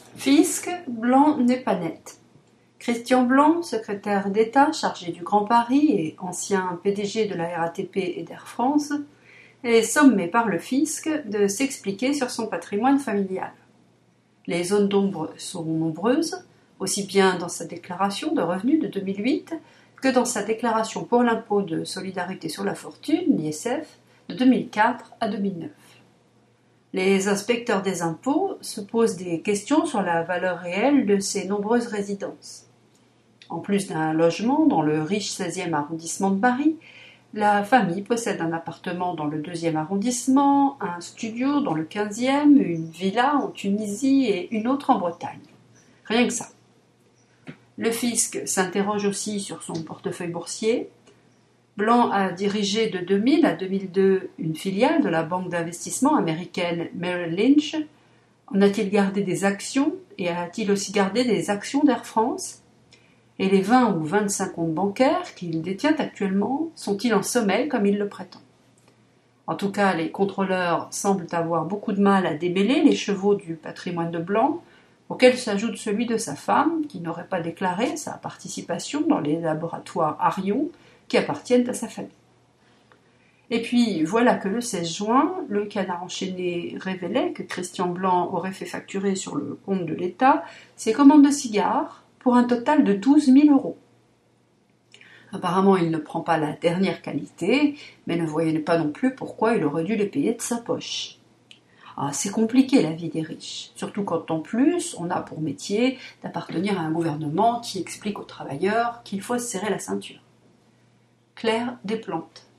Fisc, Blanc n'est pas net. Christian Blanc, secrétaire d'État chargé du Grand Paris et ancien PDG de la RATP et d'Air France, est sommé par le fisc de s'expliquer sur son patrimoine familial. Les zones d'ombre sont nombreuses, aussi bien dans sa déclaration de revenus de 2008 que dans sa déclaration pour l'impôt de solidarité sur la fortune, l'ISF, de 2004 à 2009. Les inspecteurs des impôts se posent des questions sur la valeur réelle de ces nombreuses résidences. En plus d'un logement dans le riche 16e arrondissement de Paris, la famille possède un appartement dans le 2e arrondissement, un studio dans le 15e, une villa en Tunisie et une autre en Bretagne. Rien que ça. Le fisc s'interroge aussi sur son portefeuille boursier. Blanc a dirigé de 2000 à 2002 une filiale de la banque d'investissement américaine Merrill Lynch. En a-t-il gardé des actions et a-t-il aussi gardé des actions d'Air France ? Et les 20 ou 25 comptes bancaires qu'il détient actuellement sont-ils en sommeil comme il le prétend ? En tout cas, les contrôleurs semblent avoir beaucoup de mal à démêler les chevaux du patrimoine de Blanc, auquel s'ajoute celui de sa femme, qui n'aurait pas déclaré sa participation dans les laboratoires Arion qui appartiennent à sa famille. Et puis, voilà que le 16 juin, le Canard enchaîné révélait que Christian Blanc aurait fait facturer sur le compte de l'État ses commandes de cigares pour un total de 12 000 €. Apparemment, il ne prend pas la dernière qualité, mais ne voyait pas non plus pourquoi il aurait dû les payer de sa poche. Ah, c'est compliqué la vie des riches, surtout quand en plus on a pour métier d'appartenir à un gouvernement qui explique aux travailleurs qu'il faut se serrer la ceinture. Claire Desplantes.